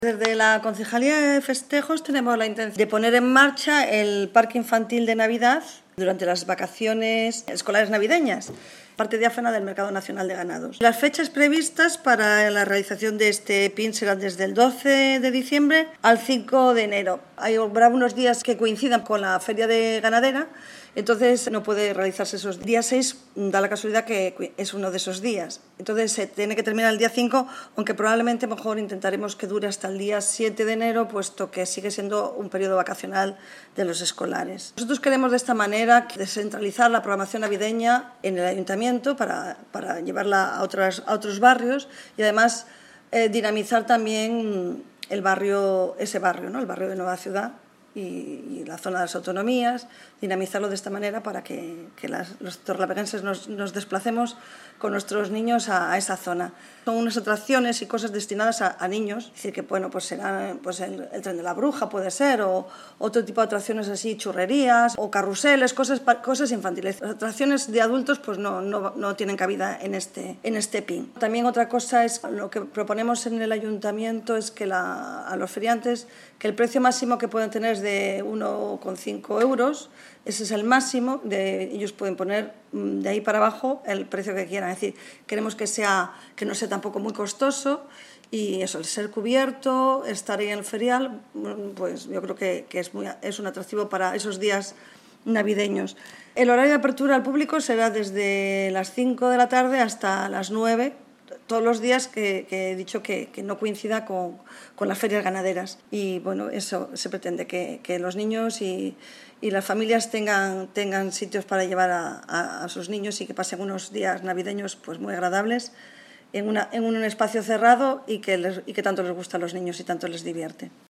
Desde la Concejalía de Festejos tenemos la intención de poner en marcha el parque infantil de Navidad durante las vacaciones escolares navideñas, parte diáfana del Mercado Nacional de Ganados. Las fechas previstas para la realización de este PIN serán desde el 12 de diciembre al 5 de enero. Habrá unos días que coincidan con la feria de ganadera, entonces no puede realizarse esos días 6, da la casualidad que es uno de esos días. Entonces se tiene que terminar el día 5, aunque probablemente mejor intentaremos que dure hasta el día 7 de enero, puesto que sigue siendo un periodo vacacional de los escolares. Nosotros queremos de esta manera descentralizar la programación navideña en el ayuntamiento para llevarla a otros barrios y además dinamizar también el barrio, ¿no? El barrio de Nueva Ciudad y la zona de las autonomías, dinamizarlo de esta manera para que los torrelaviejenses nos desplacemos con nuestros niños a esa zona. Son unas atracciones y cosas destinadas a niños, es decir, que bueno, pues será pues el tren de la bruja, puede ser, o otro tipo de atracciones así, churrerías, o carruseles, cosas infantiles. Las atracciones de adultos pues no tienen cabida en este PIN. También otra cosa es, lo que proponemos en el ayuntamiento es que a los feriantes, que el precio máximo que pueden tener es de 1,5 euros, ese es el máximo, ellos pueden poner de ahí para abajo el precio que quieran. Es decir, queremos que no sea tampoco muy costoso y eso, el ser cubierto, estar ahí en el ferial, pues yo creo que es un atractivo para esos días navideños. El horario de apertura al público será desde las 5 de la tarde hasta las 9, todos los días que he dicho que no coincida con las ferias ganaderas. Y bueno, eso se pretende, que los niños y las familias tengan sitios para llevar a sus niños y que pasen unos días navideños pues muy agradables en un espacio cerrado y que tanto les gusta a los niños y tanto les divierte.